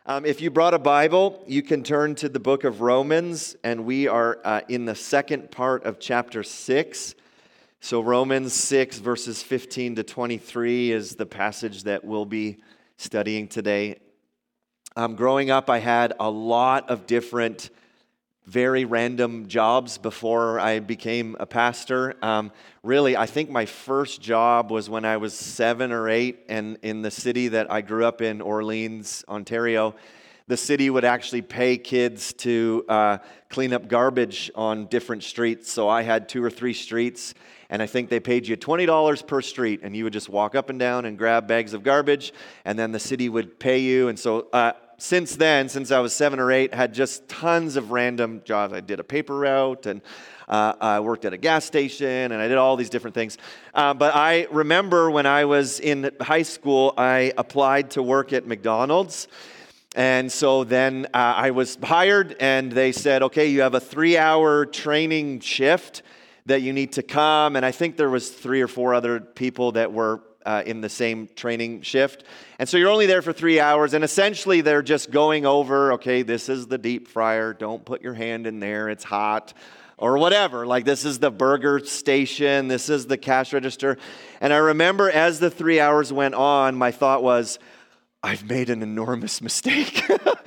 If you brought a Bible, you can turn to the book of Romans, and we are in the second part of chapter 6. So Romans 6, verses 15 to 23 is the passage that we'll be studying today. Growing up, I had a lot of different, very random jobs before I became a pastor. Really, I think my first job was when I was 7 or 8, and in the city that I grew up in, Orleans, Ontario, the city would actually pay kids to clean up garbage on different streets. So I had 2 or 3 streets, and I think they paid you $20 per street, and you would just walk up and down and grab bags of garbage, and then the city would pay you. And so since then, since I was 7 or 8, had just tons of random jobs. I did a paper route, and I worked at a gas station, and I did all these different things. But I remember when I was in high school, I applied to work at McDonald's. And so then I was hired, and they said, okay, you have a 3-hour training shift that you need to come. And I think there was 3 or 4 other people that were in the same training shift. And so you're only there for 3 hours, and essentially they're just going over, okay, this is the deep fryer. Don't put your hand in there. It's hot. Or whatever, like this is the burger station, this is the cash register. And I remember as the 3 hours went on, my thought was, I've made an enormous mistake.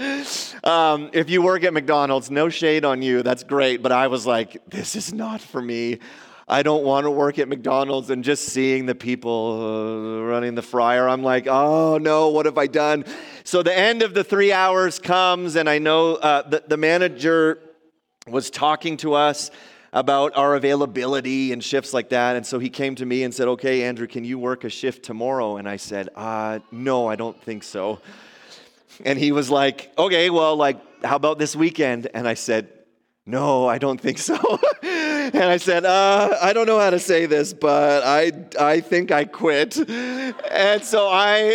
If you work at McDonald's, no shade on you, that's great. But I was like, this is not for me. I don't want to work at McDonald's. And just seeing the people running the fryer, I'm like, oh no, what have I done? So the end of the 3 hours comes, and I know the manager was talking to us about our availability and shifts like that. And so he came to me and said, okay, Andrew, can you work a shift tomorrow? And I said, no, I don't think so. And he was like, okay, well, how about this weekend? And I said, no, I don't think so. And I said, I don't know how to say this, but I think I quit. And so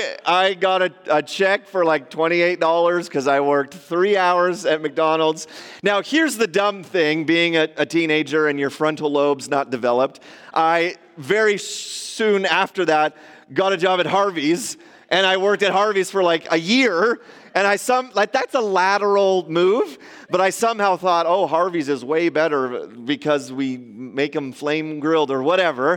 I got a check for like $28 because I worked 3 hours at McDonald's. Now, here's the dumb thing, being a teenager and your frontal lobe's not developed. I very soon after that got a job at Harvey's, and I worked at Harvey's for like a year. And that's a lateral move, but I somehow thought, oh, Harvey's is way better because we make them flame grilled or whatever.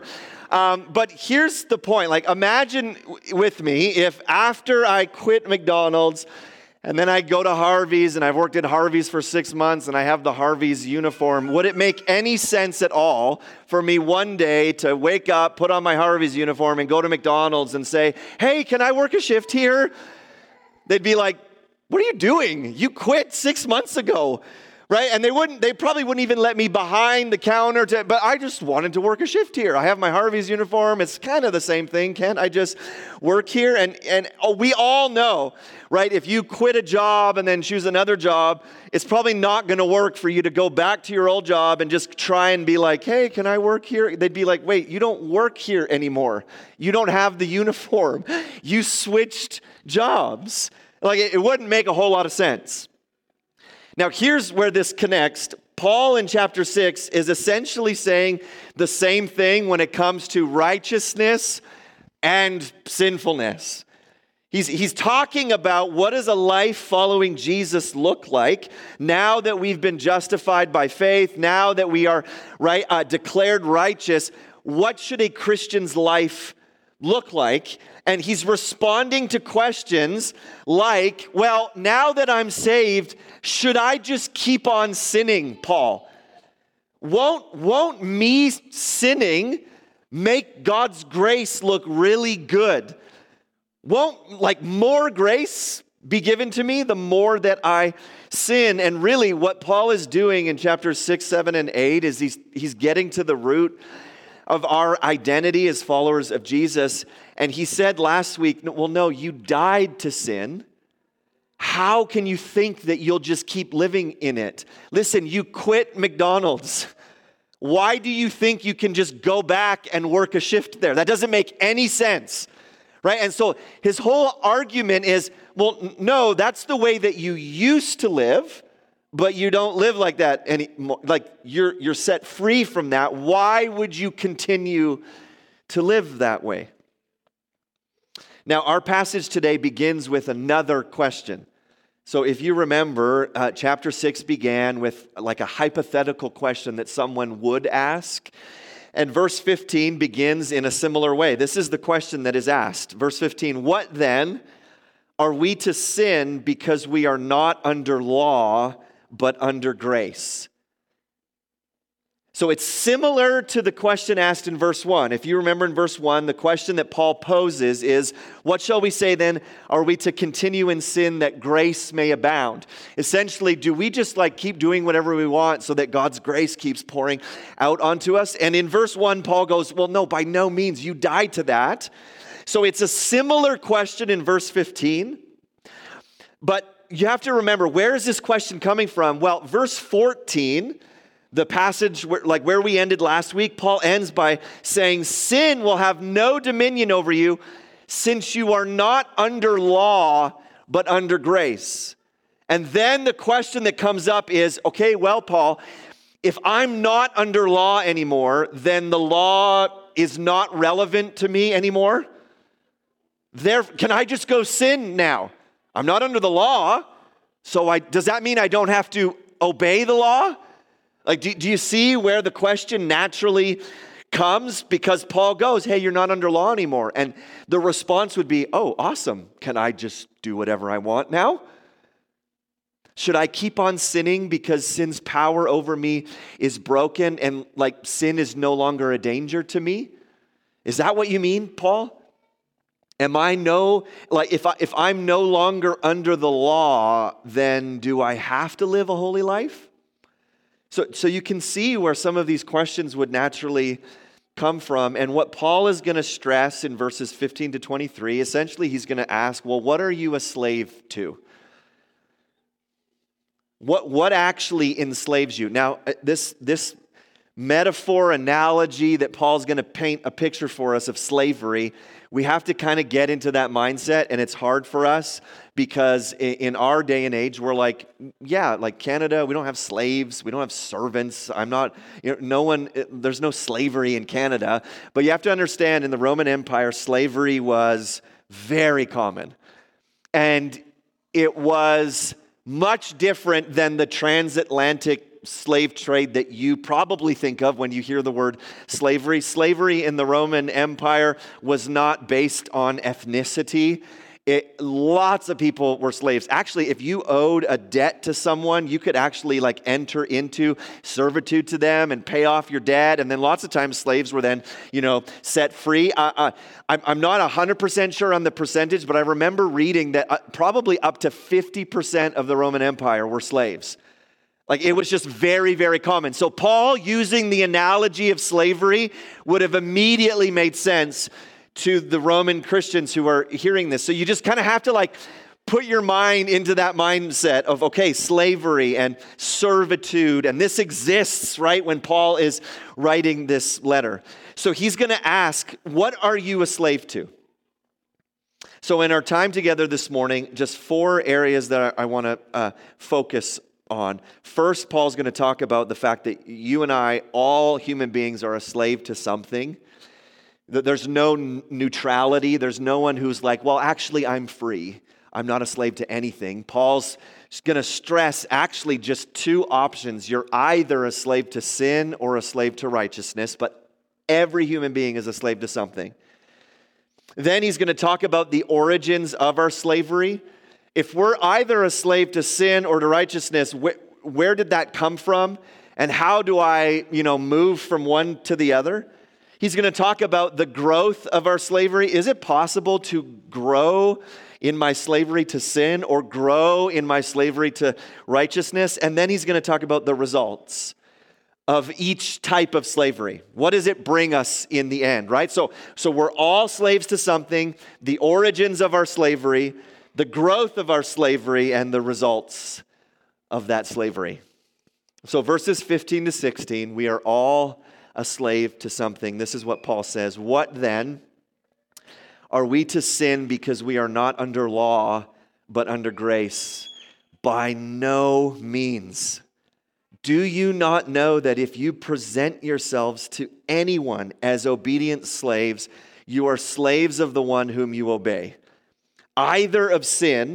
But here's the point. Imagine with me if after I quit McDonald's and then I go to Harvey's, and I've worked at Harvey's for 6 months and I have the Harvey's uniform, would it make any sense at all for me one day to wake up, put on my Harvey's uniform and go to McDonald's and say, hey, can I work a shift here? They'd be like, what are you doing? You quit 6 months ago, right? And they probably wouldn't even let me behind the counter but I just wanted to work a shift here. I have my Harvey's uniform. It's kind of the same thing. Can't I just work here? And we all know, right? If you quit a job and then choose another job, it's probably not going to work for you to go back to your old job and just try and be like, hey, can I work here? They'd be like, wait, you don't work here anymore. You don't have the uniform. You switched jobs. It wouldn't make a whole lot of sense. Now, here's where this connects. Paul in chapter 6 is essentially saying the same thing when it comes to righteousness and sinfulness. He's talking about what does a life following Jesus look like now that we've been justified by faith, now that we are declared righteous. What should a Christian's life look like? And he's responding to questions like, well, now that I'm saved, should I just keep on sinning, Paul? Won't me sinning make God's grace look really good? Won't more grace be given to me the more that I sin? And really what Paul is doing in chapters 6, 7, and 8 is he's getting to the root of our identity as followers of Jesus. And he said last week, well, no, you died to sin. How can you think that you'll just keep living in it? Listen, you quit McDonald's. Why do you think you can just go back and work a shift there? That doesn't make any sense, right? And so his whole argument is, well, no, that's the way that you used to live, but you don't live like that anymore. You're set free from that. Why would you continue to live that way? Now, our passage today begins with another question. So if you remember, chapter 6 began with like a hypothetical question that someone would ask. And verse 15 begins in a similar way. This is the question that is asked. Verse 15, what then? Are we to sin because we are not under law, but under grace? So it's similar to the question asked in verse 1. If you remember in verse 1, the question that Paul poses is, what shall we say then? Are we to continue in sin that grace may abound? Essentially, do we just keep doing whatever we want so that God's grace keeps pouring out onto us? And in verse 1, Paul goes, well, no, by no means. You died to that. So it's a similar question in verse 15. But you have to remember, where is this question coming from? Well, verse 14, the passage where we ended last week, Paul ends by saying, sin will have no dominion over you since you are not under law, but under grace. And then the question that comes up is, okay, well, Paul, if I'm not under law anymore, then the law is not relevant to me anymore? Can I just go sin now? I'm not under the law, so does that mean I don't have to obey the law? Do you see where the question naturally comes? Because Paul goes, hey, you're not under law anymore. And the response would be, oh, awesome. Can I just do whatever I want now? Should I keep on sinning because sin's power over me is broken and sin is no longer a danger to me? Is that what you mean, Paul? Am I if I'm no longer under the law, then do I have to live a holy life? So you can see where some of these questions would naturally come from. And what Paul is going to stress in verses 15 to 23, essentially he's going to ask, well, what are you a slave to? What actually enslaves you? Now, this metaphor, analogy that Paul's going to paint a picture for us of slavery, we have to kind of get into that mindset, and it's hard for us because in our day and age, we're like Canada, we don't have slaves, we don't have servants. There's no slavery in Canada. But you have to understand, in the Roman Empire, slavery was very common. And it was much different than the transatlantic slave trade that you probably think of when you hear the word slavery. Slavery in the Roman Empire was not based on ethnicity. Lots of people were slaves. Actually, if you owed a debt to someone, you could actually enter into servitude to them and pay off your debt. And then lots of times slaves were then, set free. I'm not 100% sure on the percentage, but I remember reading that probably up to 50% of the Roman Empire were slaves. It was just very, very common. So Paul, using the analogy of slavery, would have immediately made sense to the Roman Christians who are hearing this. So you just kind of have to put your mind into that mindset of, okay, slavery and servitude. And this exists, right, when Paul is writing this letter. So he's going to ask, what are you a slave to? So in our time together this morning, just 4 areas that I want to focus on. First, Paul's going to talk about the fact that you and I, all human beings, are a slave to something. That there's no neutrality. There's no one who's well, actually, I'm free. I'm not a slave to anything. Paul's going to stress actually just 2 options. You're either a slave to sin or a slave to righteousness, but every human being is a slave to something. Then he's going to talk about the origins of our slavery. If we're either a slave to sin or to righteousness, where did that come from? And how do I, move from one to the other? He's going to talk about the growth of our slavery. Is it possible to grow in my slavery to sin or grow in my slavery to righteousness? And then he's going to talk about the results of each type of slavery. What does it bring us in the end, right? So we're all slaves to something, the origins of our slavery, the growth of our slavery, and the results of that slavery. So verses 15 to 16, we are all a slave to something. This is what Paul says. What then? Are we to sin because we are not under law, but under grace? By no means. Do you not know that if you present yourselves to anyone as obedient slaves, you are slaves of the one whom you obey, either of sin,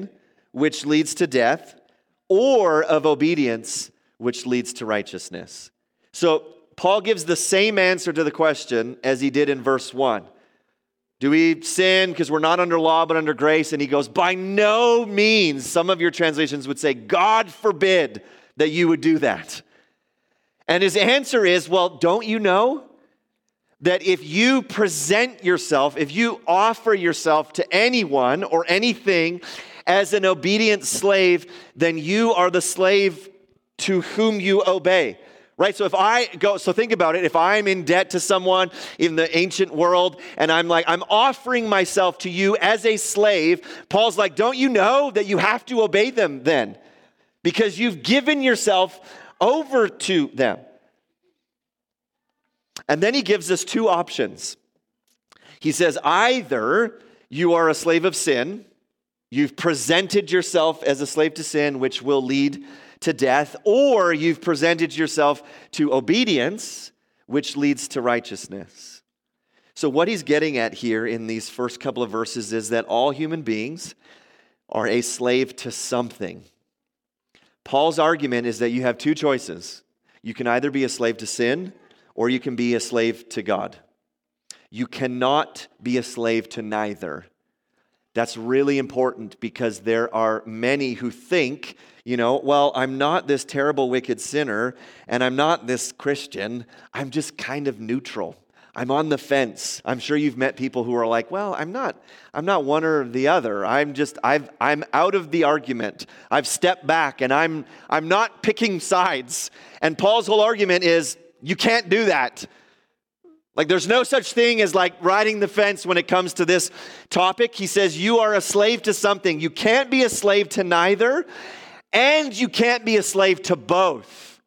which leads to death, or of obedience, which leads to righteousness. So Paul gives the same answer to the question as he did in verse 1. Do we sin because we're not under law but under grace? And he goes, by no means. Some of your translations would say, God forbid that you would do that. And his answer is, well, don't you know that if you present yourself, if you offer yourself to anyone or anything as an obedient slave, then you are the slave to whom you obey. Right? So so think about it. If I'm in debt to someone in the ancient world and I'm offering myself to you as a slave, Paul's like, don't you know that you have to obey them then? Because you've given yourself over to them. And then he gives us two options. He says, either you are a slave of sin, you've presented yourself as a slave to sin, which will lead to death, or you've presented yourself to obedience, which leads to righteousness. So what he's getting at here in these first couple of verses is that all human beings are a slave to something. Paul's argument is that you have two choices. You can either be a slave to sin, or you can be a slave to God. You cannot be a slave to neither. That's really important because there are many who think, well, I'm not this terrible, wicked sinner, and I'm not this Christian. I'm just kind of neutral. I'm on the fence. I'm sure you've met people who are like, well, I'm not one or the other. I'm out of the argument. I've stepped back and I'm not picking sides. And Paul's whole argument is, you can't do that. There's no such thing as riding the fence when it comes to this topic. He says you are a slave to something. You can't be a slave to neither, and you can't be a slave to both.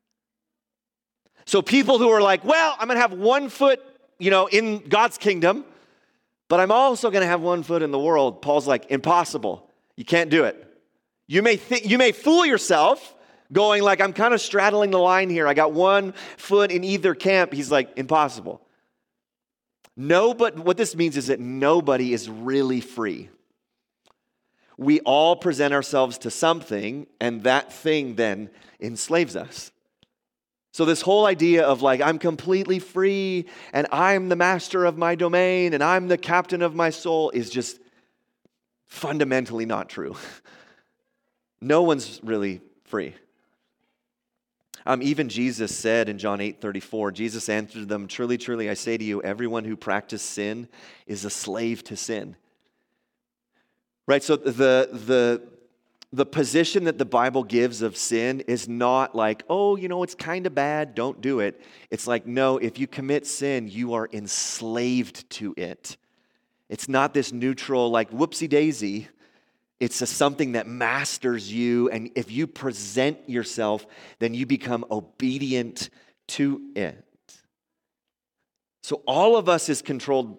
So people who are like, well, I'm going to have one foot, in God's kingdom, but I'm also going to have one foot in the world. Paul's like, impossible. You can't do it. You may fool yourself going I'm kind of straddling the line here. I got one foot in either camp. He's like, impossible. No, but what this means is that nobody is really free. We all present ourselves to something, and that thing then enslaves us. So this whole idea of I'm completely free, and I'm the master of my domain, and I'm the captain of my soul is just fundamentally not true. No one's really free. Even Jesus said in John 8:34, Jesus answered them, truly, truly, I say to you, everyone who practices sin is a slave to sin. Right, so the position that the Bible gives of sin is not it's kind of bad, don't do it. It's no, if you commit sin, you are enslaved to it. It's not this neutral, whoopsie daisy. It's something that masters you, and if you present yourself, then you become obedient to it. So all of us are controlled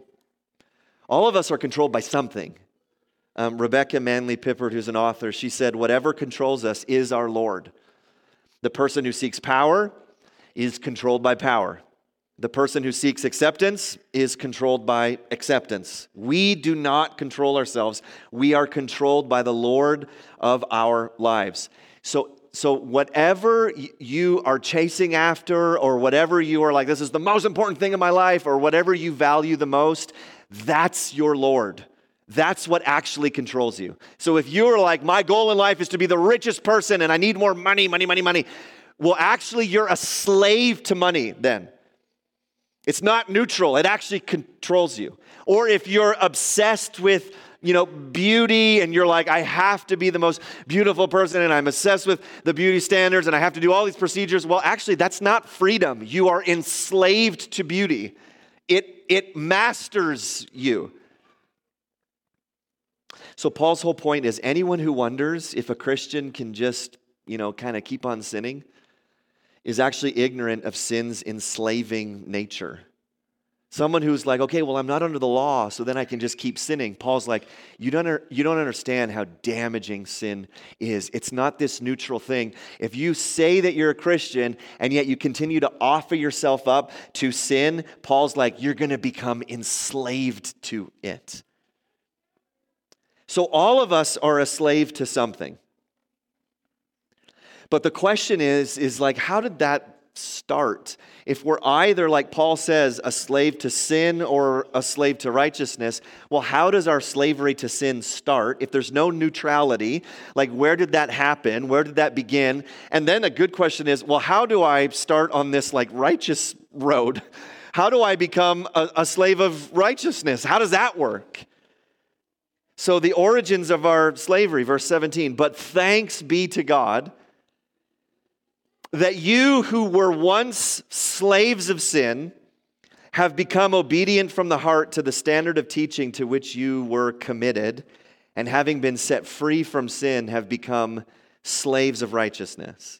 by something. Rebecca Manley Pippert, who's an author, she said, whatever controls us is our Lord. The person who seeks power is controlled by power. The person who seeks acceptance is controlled by acceptance. We do not control ourselves. We are controlled by the Lord of our lives. So whatever you are chasing after, or whatever you are this is the most important thing in my life, or whatever you value the most, that's your Lord. That's what actually controls you. So if you're my goal in life is to be the richest person and I need more money, well, actually you're a slave to money then. It's not neutral. It actually controls you. Or if you're obsessed with, beauty and you're I have to be the most beautiful person and I'm obsessed with the beauty standards and I have to do all these procedures. Well, actually, that's not freedom. You are enslaved to beauty. It masters you. So Paul's whole point is anyone who wonders if a Christian can just, kind of keep on sinning is actually ignorant of sin's enslaving nature. Someone who's okay, well, I'm not under the law, so then I can just keep sinning. Paul's you don't understand how damaging sin is. It's not this neutral thing. If you say that you're a Christian and yet you continue to offer yourself up to sin, Paul's you're going to become enslaved to it. So all of us are a slave to something. But the question is like, how did that start? If we're either, like Paul says, a slave to sin or a slave to righteousness, well, how does our slavery to sin start? If there's no neutrality, like where did that happen? Where did that begin? And then a good question is, well, how do I start on this like righteous road? How do I become a slave of righteousness? How does that work? So the origins of our slavery, verse 17, but thanks be to God that you who were once slaves of sin have become obedient from the heart to the standard of teaching to which you were committed, and having been set free from sin, have become slaves of righteousness.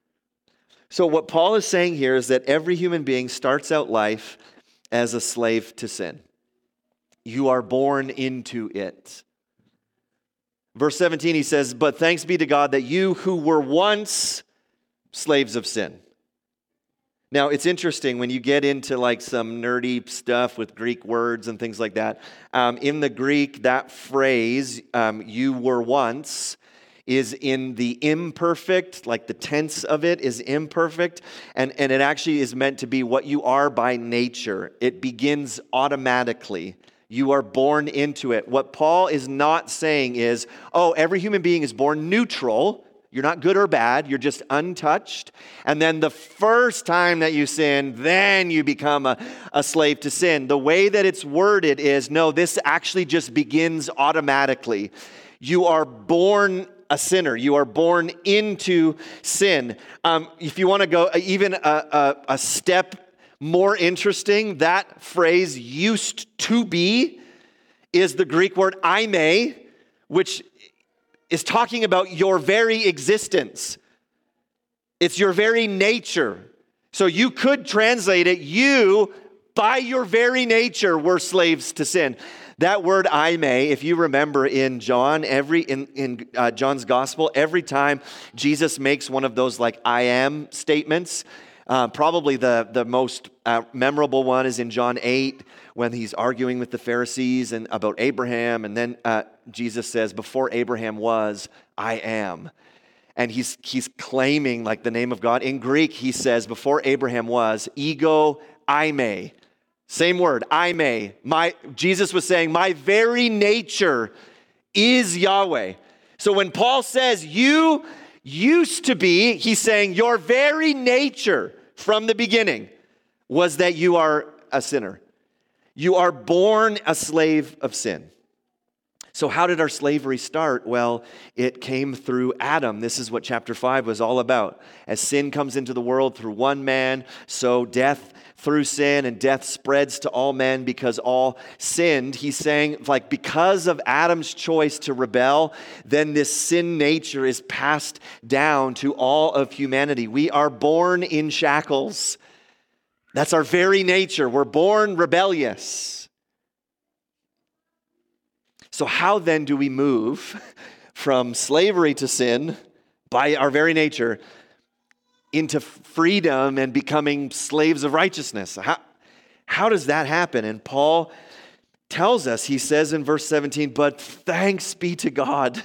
So what Paul is saying here is that every human being starts out life as a slave to sin. You are born into it. Verse 17, he says, but thanks be to God that you who were once slaves of sin. Now, it's interesting when you get into like some nerdy stuff with Greek words and things like that. In the Greek, that phrase, you were once, is in the imperfect, like the tense of it is imperfect, and it actually is meant to be what you are by nature. It begins automatically. You are born into it. What Paul is not saying is, oh, every human being is born neutral. You're not good or bad. You're just untouched. And then the first time that you sin, then you become a slave to sin. The way that it's worded is, no, this actually just begins automatically. You are born a sinner. You are born into sin. If you want to go even a step more interesting, that phrase used to be is the Greek word aime, which is talking about your very existence. It's your very nature. So you could translate it, you, by your very nature, were slaves to sin. That word aime, if you remember in John, in John's gospel, every time Jesus makes one of those like I am statements, probably the most memorable one is in John 8 when he's arguing with the Pharisees and about Abraham, and then Jesus says, before Abraham was, I am. And he's claiming like the name of God. In Greek, he says, before Abraham was, ego aime. Same word, aime. Jesus was saying, my very nature is Yahweh. So when Paul says, you used to be, he's saying, your very nature from the beginning was that you are a sinner. You are born a slave of sin. So how did our slavery start? Well, it came through Adam. This is what chapter 5 was all about. As sin comes into the world through one man, so death through sin, and death spreads to all men because all sinned. He's saying, like, because of Adam's choice to rebel, then this sin nature is passed down to all of humanity. We are born in shackles. That's our very nature. We're born rebellious. So how then do we move from slavery to sin by our very nature into freedom and becoming slaves of righteousness? How does that happen? And Paul tells us, he says in verse 17, but thanks be to God.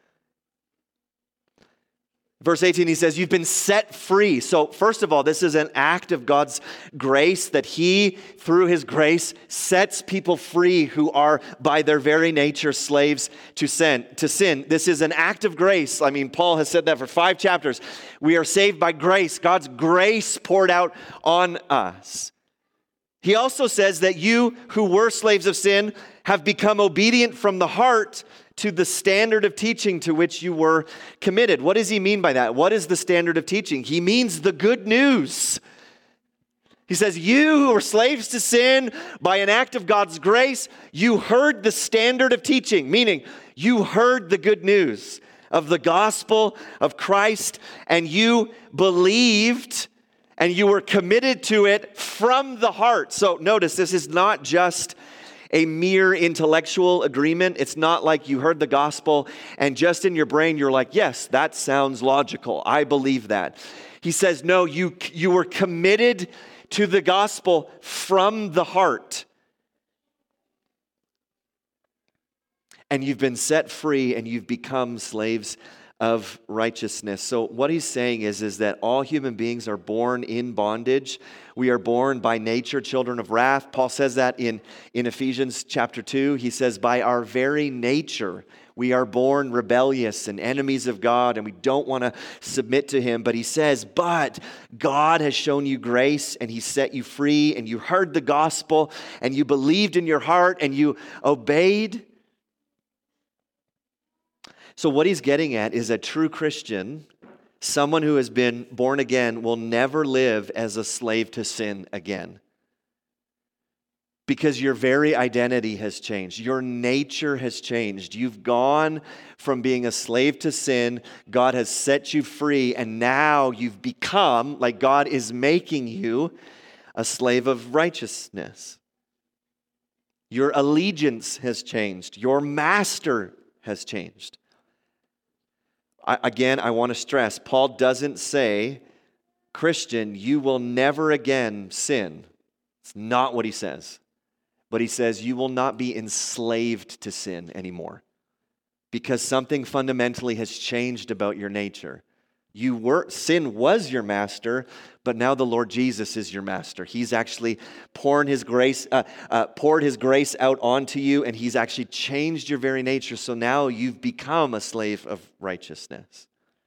Verse 18, he says, you've been set free. So first of all, this is an act of God's grace that he, through his grace, sets people free who are by their very nature slaves to sin. This is an act of grace. I mean, Paul has said that for 5 chapters. We are saved by grace. God's grace poured out on us. He also says that you who were slaves of sin have become obedient from the heart to the standard of teaching to which you were committed. What does he mean by that? What is the standard of teaching? He means the good news. He says, you who were slaves to sin, by an act of God's grace, you heard the standard of teaching, meaning you heard the good news of the gospel of Christ, and you believed, and you were committed to it from the heart. So notice, this is not just a mere intellectual agreement. It's not like you heard the gospel and just in your brain you're like, yes, that sounds logical. I believe that. He says, no, you were committed to the gospel from the heart. and you've been set free, and you've become slaves of righteousness. So what he's saying is that all human beings are born in bondage. We are born by nature children of wrath. Paul says that in Ephesians chapter 2. He says, by our very nature, we are born rebellious and enemies of God, and we don't want to submit to him. But he says, but God has shown you grace, and he set you free, and you heard the gospel, and you believed in your heart, and you obeyed. So what he's getting at is a true Christian, someone who has been born again, will never live as a slave to sin again. Because your very identity has changed. Your nature has changed. You've gone from being a slave to sin. God has set you free, and now you've become, like God is making you, a slave of righteousness. Your allegiance has changed. Your master has changed. I want to stress, Paul doesn't say, Christian, you will never again sin. It's not what he says. But he says you will not be enslaved to sin anymore because something fundamentally has changed about your nature. Sin was your master, but now the Lord Jesus is your master. He's actually poured his grace out onto you, and he's actually changed your very nature. So now you've become a slave of righteousness.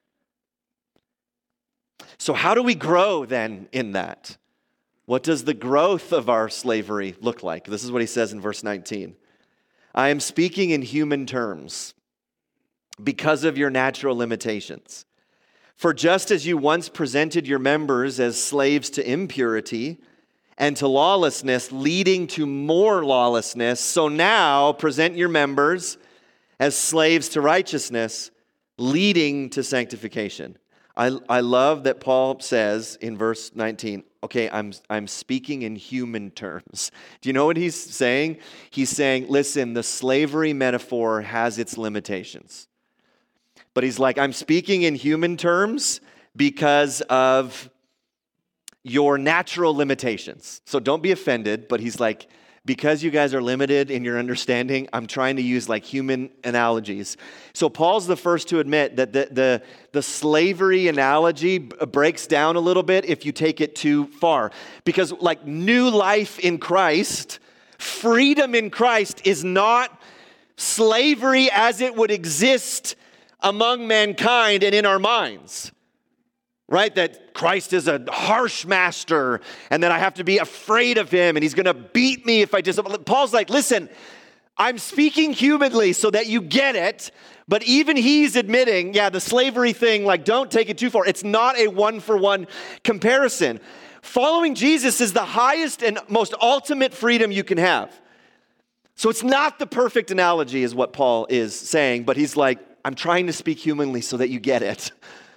So how do we grow then in that? What does the growth of our slavery look like? This is what he says in verse 19. I am speaking in human terms because of your natural limitations. For just as you once presented your members as slaves to impurity and to lawlessness, leading to more lawlessness, so now present your members as slaves to righteousness, leading to sanctification. I love that Paul says in verse 19, okay, I'm speaking in human terms. Do you know what he's saying? He's saying, listen, the slavery metaphor has its limitations. But he's like, I'm speaking in human terms because of your natural limitations. So don't be offended, but he's like, because you guys are limited in your understanding, I'm trying to use like human analogies. So Paul's the first to admit that the slavery analogy breaks down a little bit if you take it too far. Because like new life in Christ, freedom in Christ is not slavery as it would exist among mankind and in our minds, right? That Christ is a harsh master and that I have to be afraid of him and he's going to beat me if I disobey. Paul's like, listen, I'm speaking humanly so that you get it, but even he's admitting, the slavery thing, like don't take it too far. It's not a one-for-one comparison. Following Jesus is the highest and most ultimate freedom you can have. So it's not the perfect analogy is what Paul is saying, but he's like, I'm trying to speak humanly so that you get it.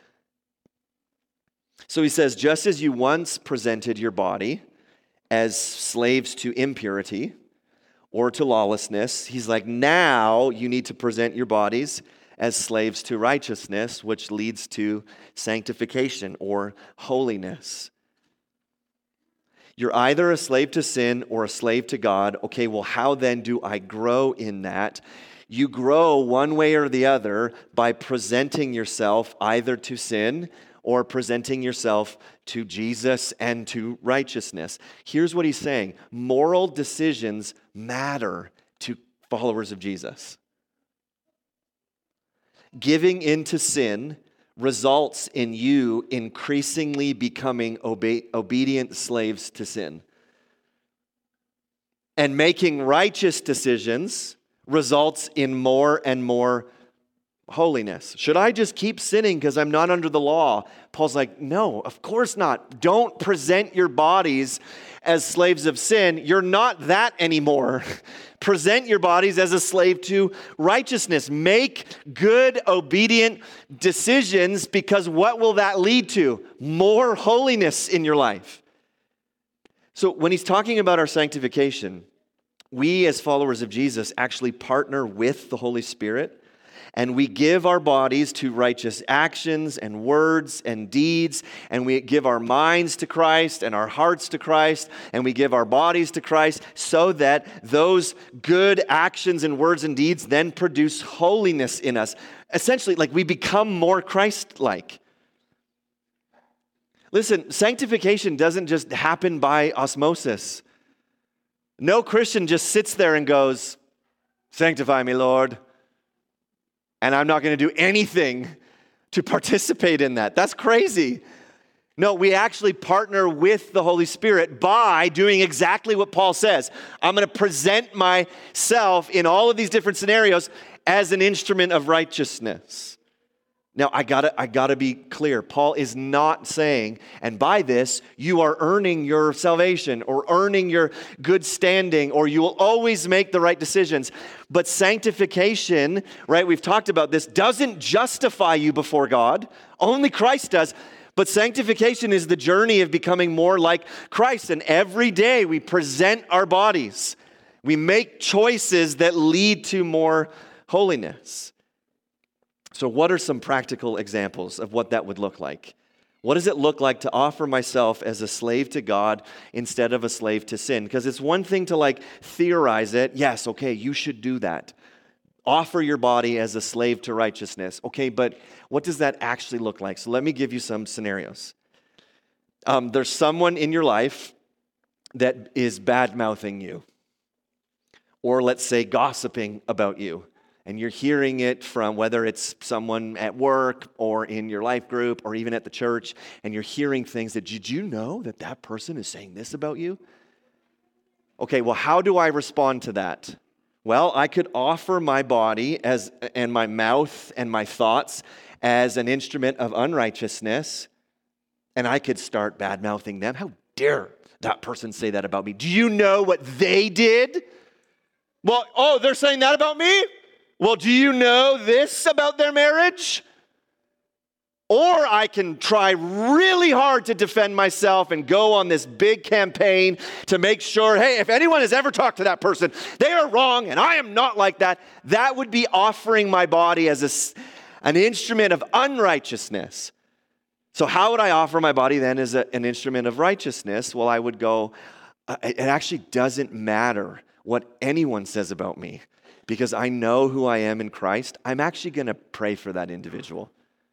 So he says, just as you once presented your body as slaves to impurity or to lawlessness, he's like, now you need to present your bodies as slaves to righteousness, which leads to sanctification or holiness. You're either a slave to sin or a slave to God. Okay, well, how then do I grow in that? You grow one way or the other by presenting yourself either to sin or presenting yourself to Jesus and to righteousness. Here's what he's saying. Moral decisions matter to followers of Jesus. Giving into sin results in you increasingly becoming obedient slaves to sin. And making righteous decisions results in more and more holiness. Should I just keep sinning because I'm not under the law? Paul's like, no, of course not. Don't present your bodies as slaves of sin. You're not that anymore. Present your bodies as a slave to righteousness. Make good, obedient decisions, because what will that lead to? More holiness in your life. So when he's talking about our sanctification, we as followers of Jesus actually partner with the Holy Spirit and we give our bodies to righteous actions and words and deeds, and we give our minds to Christ and our hearts to Christ, and we give our bodies to Christ, so that those good actions and words and deeds then produce holiness in us. Essentially, like we become more Christ-like. Listen, sanctification doesn't just happen by osmosis. No Christian just sits there and goes, "Sanctify me, Lord," and I'm not going to do anything to participate in that. That's crazy. No, we actually partner with the Holy Spirit by doing exactly what Paul says. I'm going to present myself in all of these different scenarios as an instrument of righteousness. Now, I gotta be clear. Paul is not saying, and by this, you are earning your salvation or earning your good standing, or you will always make the right decisions. But sanctification, right, we've talked about this, doesn't justify you before God. Only Christ does. But sanctification is the journey of becoming more like Christ. And every day we present our bodies. We make choices that lead to more holiness. So what are some practical examples of what that would look like? What does it look like to offer myself as a slave to God instead of a slave to sin? Because it's one thing to like theorize it. Yes, okay, you should do that. Offer your body as a slave to righteousness. Okay, but what does that actually look like? So let me give you some scenarios. There's someone in your life that is bad-mouthing you, or let's say gossiping about you. And you're hearing it from whether it's someone at work or in your life group or even at the church, and you're hearing things that, did you know that that person is saying this about you? Okay, well, how do I respond to that? Well, I could offer my body and my mouth and my thoughts as an instrument of unrighteousness, and I could start bad-mouthing them. How dare that person say that about me? Do you know what they did? Well, oh, they're saying that about me? Well, do you know this about their marriage? Or I can try really hard to defend myself and go on this big campaign to make sure, hey, if anyone has ever talked to that person, they are wrong and I am not like that. That would be offering my body as an instrument of unrighteousness. So how would I offer my body then as an instrument of righteousness? Well, I would go, it actually doesn't matter what anyone says about me. Because I know who I am in Christ, I'm actually going to pray for that individual.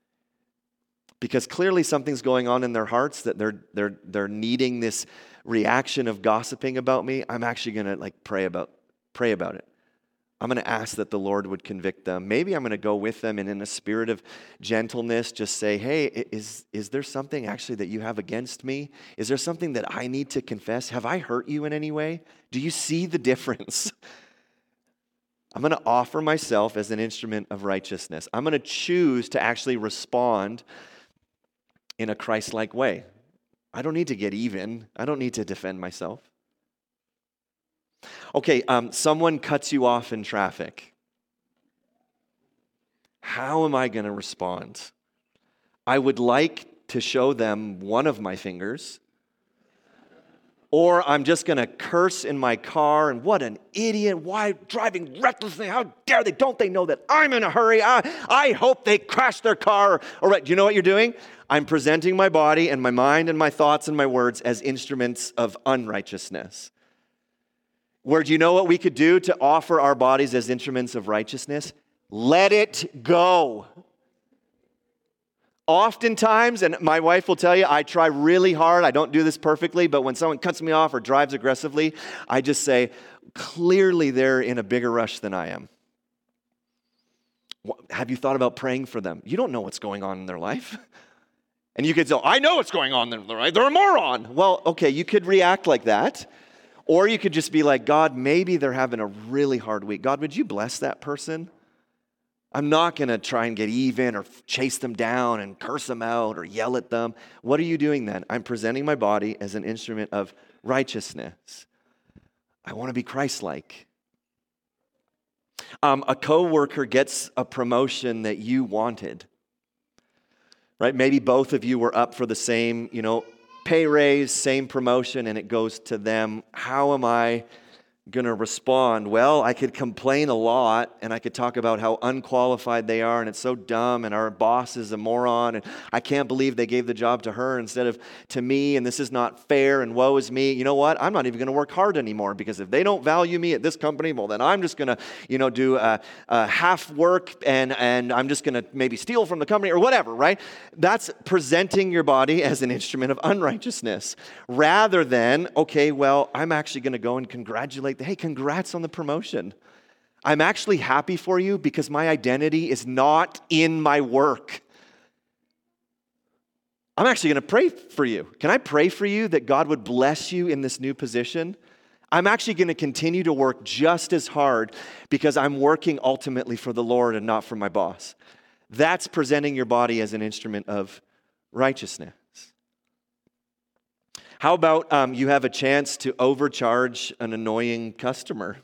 Because clearly something's going on in their hearts that they're needing this reaction of gossiping about me. I'm actually going to pray about it. I'm going to ask that the Lord would convict them. Maybe I'm going to go with them and in a spirit of gentleness just say, hey, is there something actually that you have against me? Is there something that I need to confess? Have I hurt you in any way? Do you see the difference? I'm going to offer myself as an instrument of righteousness. I'm going to choose to actually respond in a Christ-like way. I don't need to get even. I don't need to defend myself. Okay, someone cuts you off in traffic. How am I going to respond? I would like to show them one of my fingers, or I'm just going to curse in my car, and what an idiot, why driving recklessly, how dare they, don't they know that I'm in a hurry, I hope they crash their car. All right, do you know what you're doing? I'm presenting my body and my mind and my thoughts and my words as instruments of unrighteousness. Where do you know what we could do to offer our bodies as instruments of righteousness? Let it go. Oftentimes, and my wife will tell you, I try really hard. I don't do this perfectly, but when someone cuts me off or drives aggressively, I just say, clearly they're in a bigger rush than I am. Have you thought about praying for them? You don't know what's going on in their life. And you could say, I know what's going on in their life. They're a moron. Well, okay, you could react like that. Or you could just be like, God, maybe they're having a really hard week. God, would you bless that person? I'm not going to try and get even or chase them down and curse them out or yell at them. What are you doing then? I'm presenting my body as an instrument of righteousness. I want to be Christ-like. A coworker gets a promotion that you wanted, right? Maybe both of you were up for the same, pay raise, same promotion, and it goes to them. How am I going to respond? Well, I could complain a lot, and I could talk about how unqualified they are, and it's so dumb, and our boss is a moron, and I can't believe they gave the job to her instead of to me, and this is not fair, and woe is me. You know what? I'm not even going to work hard anymore, because if they don't value me at this company, well, then I'm just going to, do half work, and I'm just going to maybe steal from the company or whatever, right? That's presenting your body as an instrument of unrighteousness, rather than, okay, well, I'm actually going to go and congratulate hey, congrats on the promotion. I'm actually happy for you because my identity is not in my work. I'm actually going to pray for you. Can I pray for you that God would bless you in this new position? I'm actually going to continue to work just as hard because I'm working ultimately for the Lord and not for my boss. That's presenting your body as an instrument of righteousness. How about you have a chance to overcharge an annoying customer?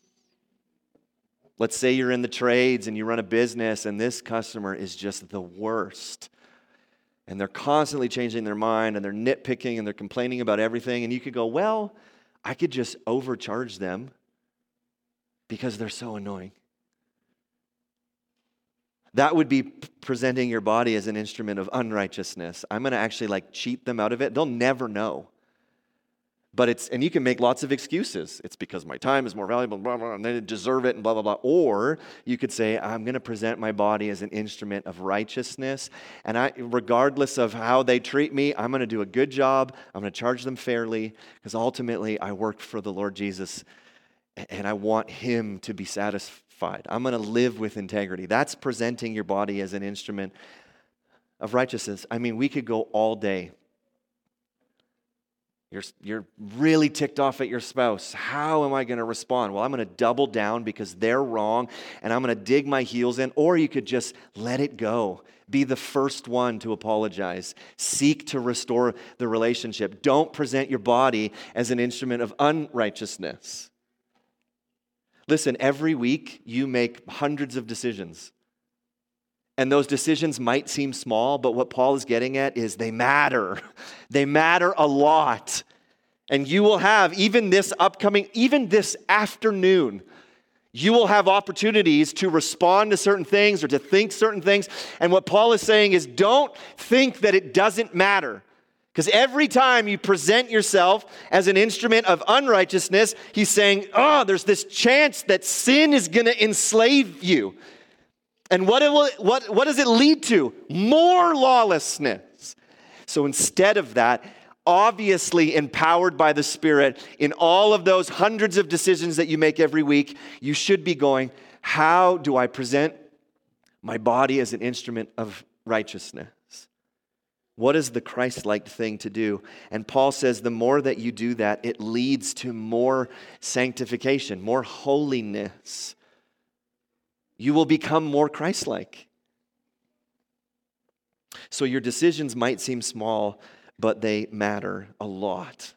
Let's say you're in the trades and you run a business and this customer is just the worst. And they're constantly changing their mind and they're nitpicking and they're complaining about everything. And you could go, well, I could just overcharge them because they're so annoying. That would be presenting your body as an instrument of unrighteousness. I'm going to actually cheat them out of it. They'll never know. And you can make lots of excuses. It's because my time is more valuable, blah, blah, and they deserve it, and blah, blah, blah. Or you could say, I'm going to present my body as an instrument of righteousness. And regardless of how they treat me, I'm going to do a good job. I'm going to charge them fairly because ultimately I work for the Lord Jesus and I want Him to be satisfied. I'm going to live with integrity. That's presenting your body as an instrument of righteousness. I mean, we could go all day. You're really ticked off at your spouse. How am I going to respond? Well, I'm going to double down because they're wrong, and I'm going to dig my heels in. Or you could just let it go. Be the first one to apologize. Seek to restore the relationship. Don't present your body as an instrument of unrighteousness. Listen, every week you make hundreds of decisions. And those decisions might seem small, but what Paul is getting at is they matter. They matter a lot. And you will have, even this afternoon, you will have opportunities to respond to certain things or to think certain things. And what Paul is saying is don't think that it doesn't matter. Because every time you present yourself as an instrument of unrighteousness, he's saying, there's this chance that sin is going to enslave you. And what does it lead to? More lawlessness. So instead of that, obviously empowered by the Spirit, in all of those hundreds of decisions that you make every week, you should be going, how do I present my body as an instrument of righteousness? What is the Christ-like thing to do? And Paul says the more that you do that, it leads to more sanctification, more holiness. You will become more Christ-like. So your decisions might seem small, but they matter a lot.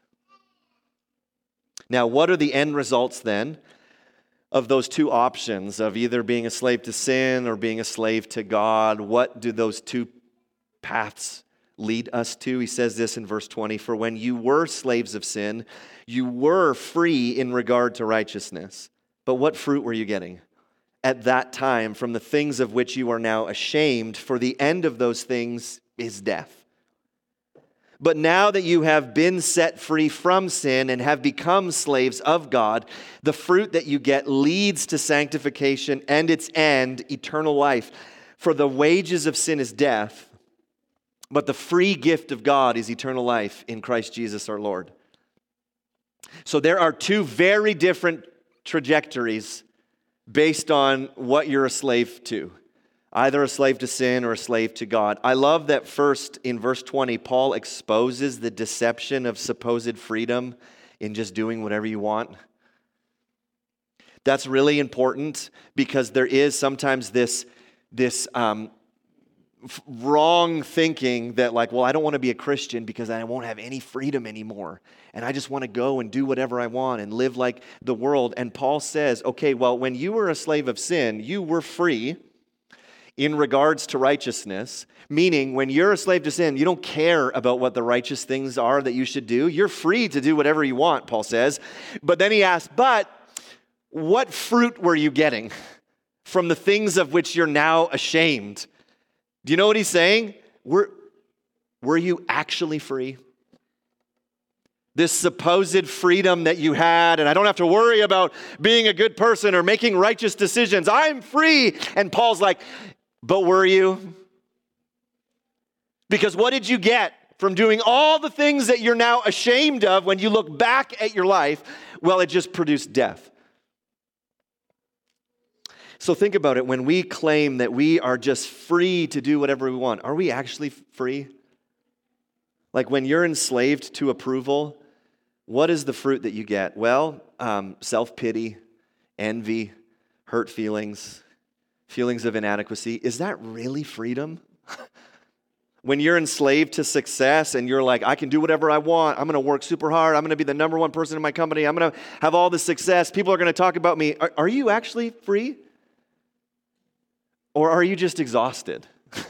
Now, what are the end results then of those two options of either being a slave to sin or being a slave to God? What do those two paths lead us to? He says this in verse 20, "For when you were slaves of sin, you were free in regard to righteousness. But what fruit were you getting at that time from the things of which you are now ashamed? For the end of those things is death. But now that you have been set free from sin and have become slaves of God, the fruit that you get leads to sanctification and its end, eternal life. For the wages of sin is death, but the free gift of God is eternal life in Christ Jesus our Lord." So there are two very different trajectories based on what you're a slave to. Either a slave to sin or a slave to God. I love that first in verse 20, Paul exposes the deception of supposed freedom in just doing whatever you want. That's really important because there is sometimes this wrong thinking that I don't want to be a Christian because I won't have any freedom anymore. And I just want to go and do whatever I want and live like the world. And Paul says, okay, well, when you were a slave of sin, you were free in regards to righteousness, meaning when you're a slave to sin, you don't care about what the righteous things are that you should do. You're free to do whatever you want, Paul says. But then he asks, but what fruit were you getting from the things of which you're now ashamed? Do you know what he's saying? Were you actually free? This supposed freedom that you had, and I don't have to worry about being a good person or making righteous decisions. I'm free. And Paul's like, but were you? Because what did you get from doing all the things that you're now ashamed of when you look back at your life? Well, it just produced death. So think about it. When we claim that we are just free to do whatever we want, are we actually free? Like when you're enslaved to approval, what is the fruit that you get? Well, self-pity, envy, hurt feelings, feelings of inadequacy. Is that really freedom? When you're enslaved to success and you're like, I can do whatever I want. I'm going to work super hard. I'm going to be the number one person in my company. I'm going to have all the success. People are going to talk about me. Are you actually free? Or are you just exhausted?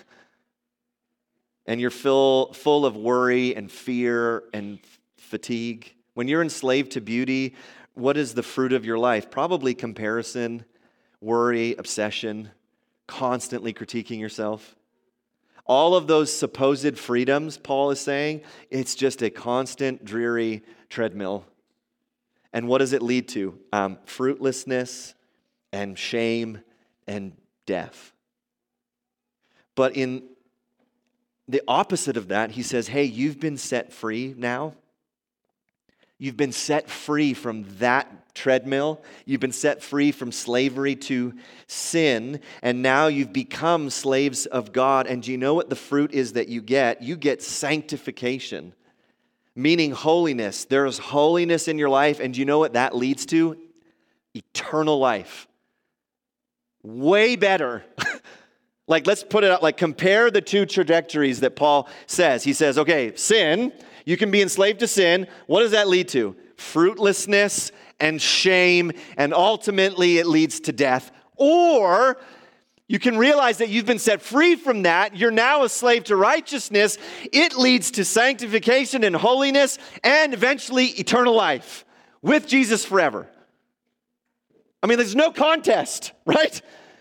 And you're full of worry and fear and fatigue. When you're enslaved to beauty, what is the fruit of your life? Probably comparison, worry, obsession, constantly critiquing yourself. All of those supposed freedoms, Paul is saying, it's just a constant, dreary treadmill. And what does it lead to? Fruitlessness and shame and death. But in the opposite of that, he says, hey, you've been set free now. You've been set free from that treadmill. You've been set free from slavery to sin. And now you've become slaves of God. And do you know what the fruit is that you get? You get sanctification, meaning holiness. There's holiness in your life. And do you know what that leads to? Eternal life. Way better. Like, let's put it out, like, compare the two trajectories that Paul says. He says, okay, sin, you can be enslaved to sin. What does that lead to? Fruitlessness and shame, and ultimately it leads to death. Or you can realize that you've been set free from that. You're now a slave to righteousness. It leads to sanctification and holiness, and eventually eternal life with Jesus forever. I mean, there's no contest, right?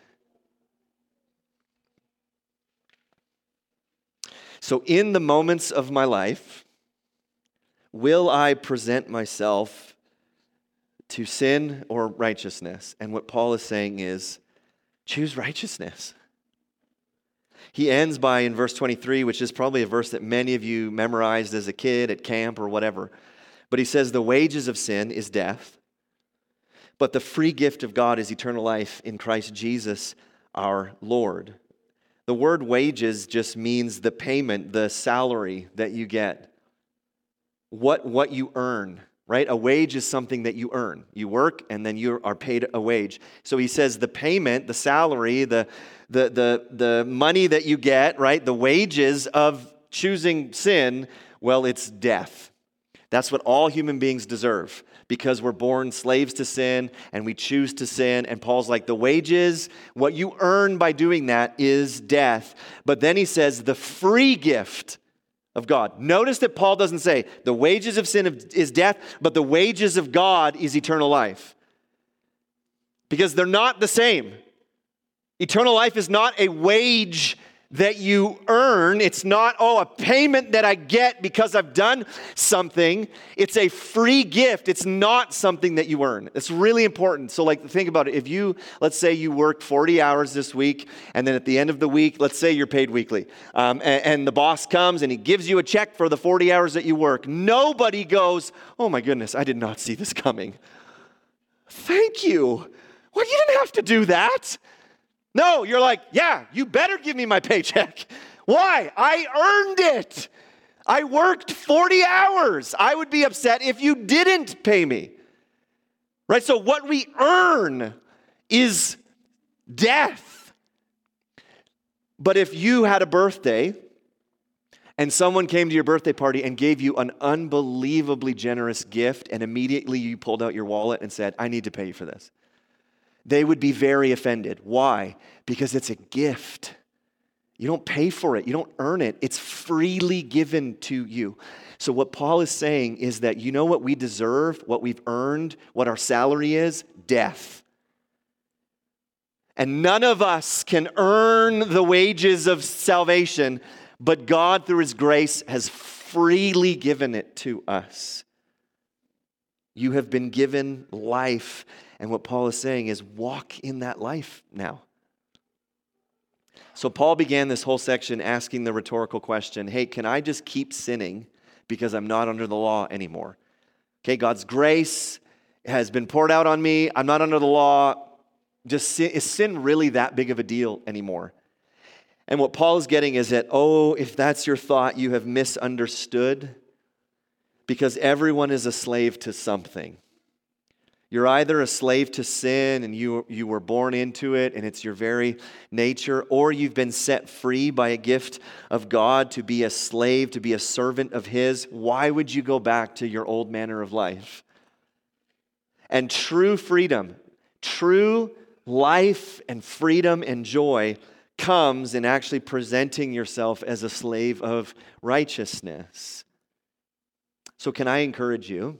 So in the moments of my life, will I present myself to sin or righteousness? And what Paul is saying is, choose righteousness. He ends by, in verse 23, which is probably a verse that many of you memorized as a kid at camp or whatever. But he says, the wages of sin is death, but the free gift of God is eternal life in Christ Jesus our Lord. The word wages just means the payment, the salary that you get. What you earn, right? A wage is something that you earn. You work and then you are paid a wage. So he says the payment, the salary, the money that you get, right? The wages of choosing sin, well, it's death. That's what all human beings deserve, because we're born slaves to sin and we choose to sin. And Paul's like, the wages, what you earn by doing that is death. But then he says the free gift of God. Notice that Paul doesn't say the wages of sin is death, but the wages of God is eternal life. Because they're not the same. Eternal life is not a wage that you earn. It's not, a payment that I get because I've done something. It's a free gift. It's not something that you earn. It's really important. So think about it. If let's say you worked 40 hours this week, and then at the end of the week, let's say you're paid weekly, and the boss comes and he gives you a check for the 40 hours that you work. Nobody goes, oh my goodness, I did not see this coming. Thank you. Well, you didn't have to do that. No, you're like, yeah, you better give me my paycheck. Why? I earned it. I worked 40 hours. I would be upset if you didn't pay me. Right? So what we earn is death. But if you had a birthday and someone came to your birthday party and gave you an unbelievably generous gift, and immediately you pulled out your wallet and said, I need to pay you for this. they would be very offended. Why? Because it's a gift. You don't pay for it. You don't earn it. It's freely given to you. So what Paul is saying is that you know what we deserve, what we've earned, what our salary is? Death. And none of us can earn the wages of salvation, but God, through His grace, has freely given it to us. You have been given life. And what Paul is saying is walk in that life now. So Paul began this whole section asking the rhetorical question, hey, can I just keep sinning because I'm not under the law anymore? Okay, God's grace has been poured out on me. I'm not under the law. Is sin really that big of a deal anymore? And what Paul is getting is that, if that's your thought, you have misunderstood, because everyone is a slave to something. You're either a slave to sin and you were born into it and it's your very nature, or you've been set free by a gift of God to be a slave, to be a servant of His. Why would you go back to your old manner of life? And true freedom, true life and freedom and joy comes in actually presenting yourself as a slave of righteousness. So can I encourage you?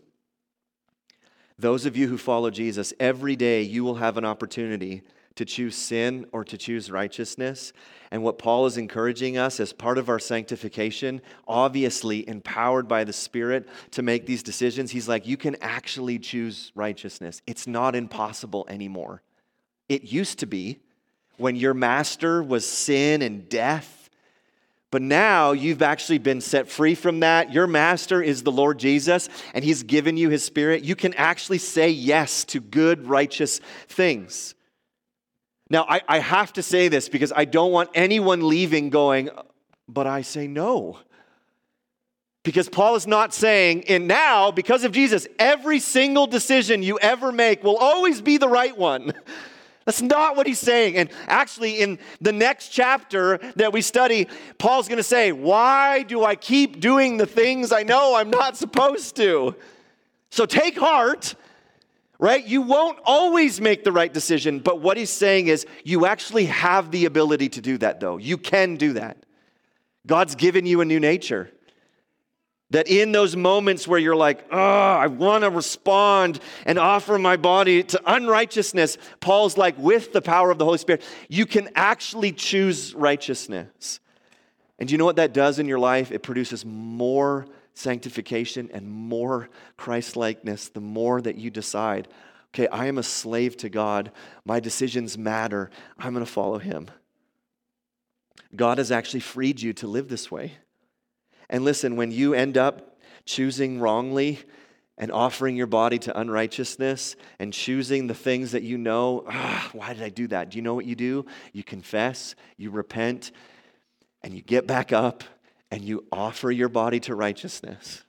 Those of you who follow Jesus, every day you will have an opportunity to choose sin or to choose righteousness. And what Paul is encouraging us as part of our sanctification, obviously empowered by the Spirit to make these decisions, he's like, you can actually choose righteousness. It's not impossible anymore. It used to be when your master was sin and death. But now you've actually been set free from that. Your master is the Lord Jesus, and He's given you His Spirit. You can actually say yes to good, righteous things. Now, I have to say this because I don't want anyone leaving going, but I say no. Because Paul is not saying, and now, because of Jesus, every single decision you ever make will always be the right one. That's not what he's saying. And actually, in the next chapter that we study, Paul's going to say, why do I keep doing the things I know I'm not supposed to? So take heart, right? You won't always make the right decision, but what he's saying is you actually have the ability to do that, though. You can do that. God's given you a new nature. That in those moments where you're like, I want to respond and offer my body to unrighteousness, Paul's like, with the power of the Holy Spirit, you can actually choose righteousness. And you know what that does in your life? It produces more sanctification and more Christ-likeness the more that you decide, okay, I am a slave to God. My decisions matter. I'm going to follow Him. God has actually freed you to live this way. And listen, when you end up choosing wrongly and offering your body to unrighteousness and choosing the things that you know, why did I do that? Do you know what you do? You confess, you repent, and you get back up and you offer your body to righteousness.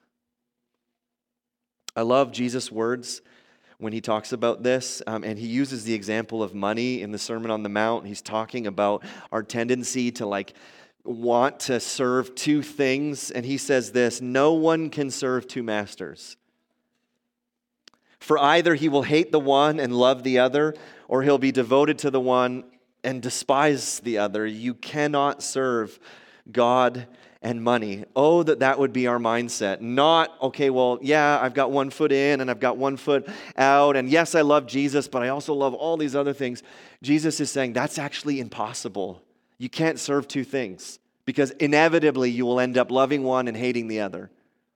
I love Jesus' words when He talks about this, and He uses the example of money in the Sermon on the Mount. He's talking about our tendency to want to serve two things, and He says this, no one can serve two masters. For either he will hate the one and love the other, or he'll be devoted to the one and despise the other. You cannot serve God and money. Oh, that would be our mindset. Not, okay, well, yeah, I've got one foot in and I've got one foot out, and yes, I love Jesus, but I also love all these other things. Jesus is saying that's actually impossible. You can't serve two things because inevitably you will end up loving one and hating the other.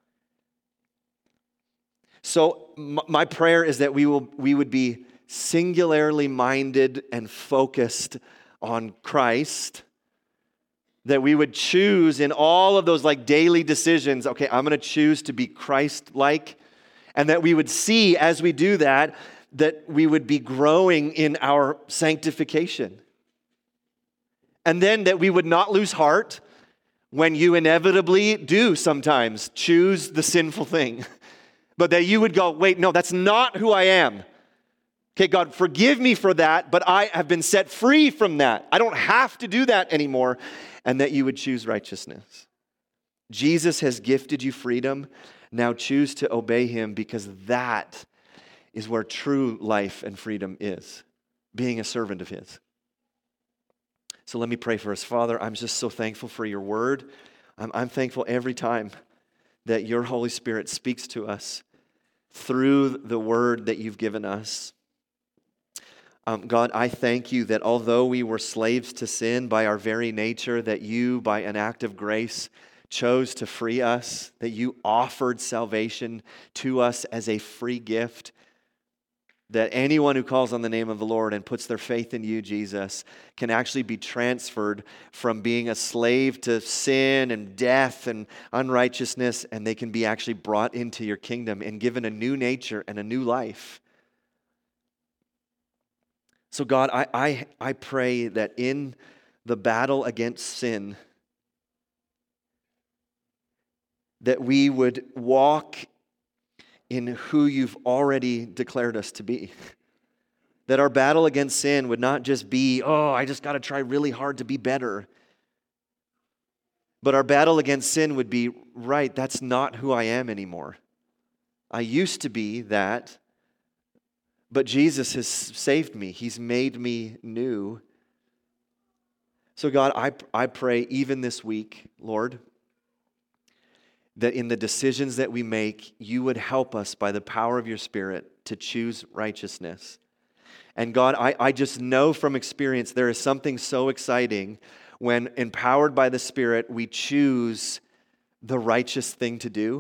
So my prayer is that we would be singularly minded and focused on Christ, that we would choose in all of those daily decisions, okay, I'm going to choose to be Christ-like, and that we would see as we do that we would be growing in our sanctification. And then that we would not lose heart when you inevitably do sometimes choose the sinful thing. But that you would go, wait, no, that's not who I am. Okay, God, forgive me for that, but I have been set free from that. I don't have to do that anymore. And that you would choose righteousness. Jesus has gifted you freedom. Now choose to obey Him, because that is where true life and freedom is. being a servant of his. So let me pray for us. Father, I'm just so thankful for your word. I'm thankful every time that your Holy Spirit speaks to us through the word that you've given us. God, I thank you that although we were slaves to sin by our very nature, that you, by an act of grace, chose to free us, that you offered salvation to us as a free gift, that anyone who calls on the name of the Lord and puts their faith in you, Jesus, can actually be transferred from being a slave to sin and death and unrighteousness, and they can be actually brought into your kingdom and given a new nature and a new life. So God, I pray that in the battle against sin, that we would walk in who you've already declared us to be. That our battle against sin would not just be, I just got to try really hard to be better. But our battle against sin would be, right, that's not who I am anymore. I used to be that, but Jesus has saved me. He's made me new. So God, I pray even this week, Lord, that in the decisions that we make, you would help us by the power of your Spirit to choose righteousness. And God, I just know from experience there is something so exciting when, empowered by the Spirit, we choose the righteous thing to do.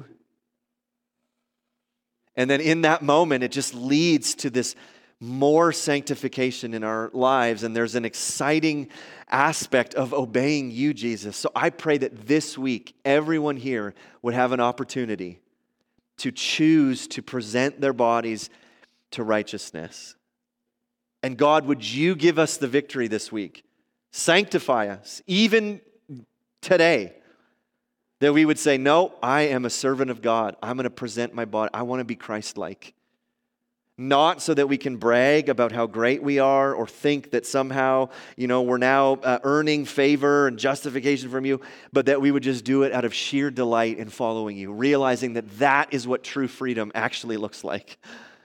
And then in that moment, it just leads to this more sanctification in our lives, and there's an exciting aspect of obeying you, Jesus. So I pray that this week, everyone here would have an opportunity to choose to present their bodies to righteousness. And God, would you give us the victory this week? Sanctify us, even today, that we would say, no, I am a servant of God. I'm going to present my body. I want to be Christ-like. Not so that we can brag about how great we are or think that somehow, we're now earning favor and justification from you, but that we would just do it out of sheer delight in following you, realizing that that is what true freedom actually looks like.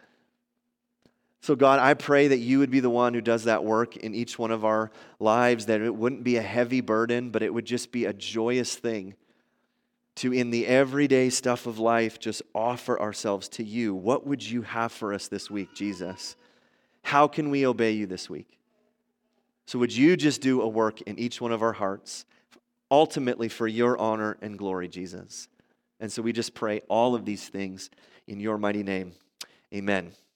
So God, I pray that you would be the one who does that work in each one of our lives, that it wouldn't be a heavy burden, but it would just be a joyous thing to, in the everyday stuff of life, just offer ourselves to you. What would you have for us this week, Jesus? How can we obey you this week? So would you just do a work in each one of our hearts, ultimately for your honor and glory, Jesus? And so we just pray all of these things in your mighty name. Amen.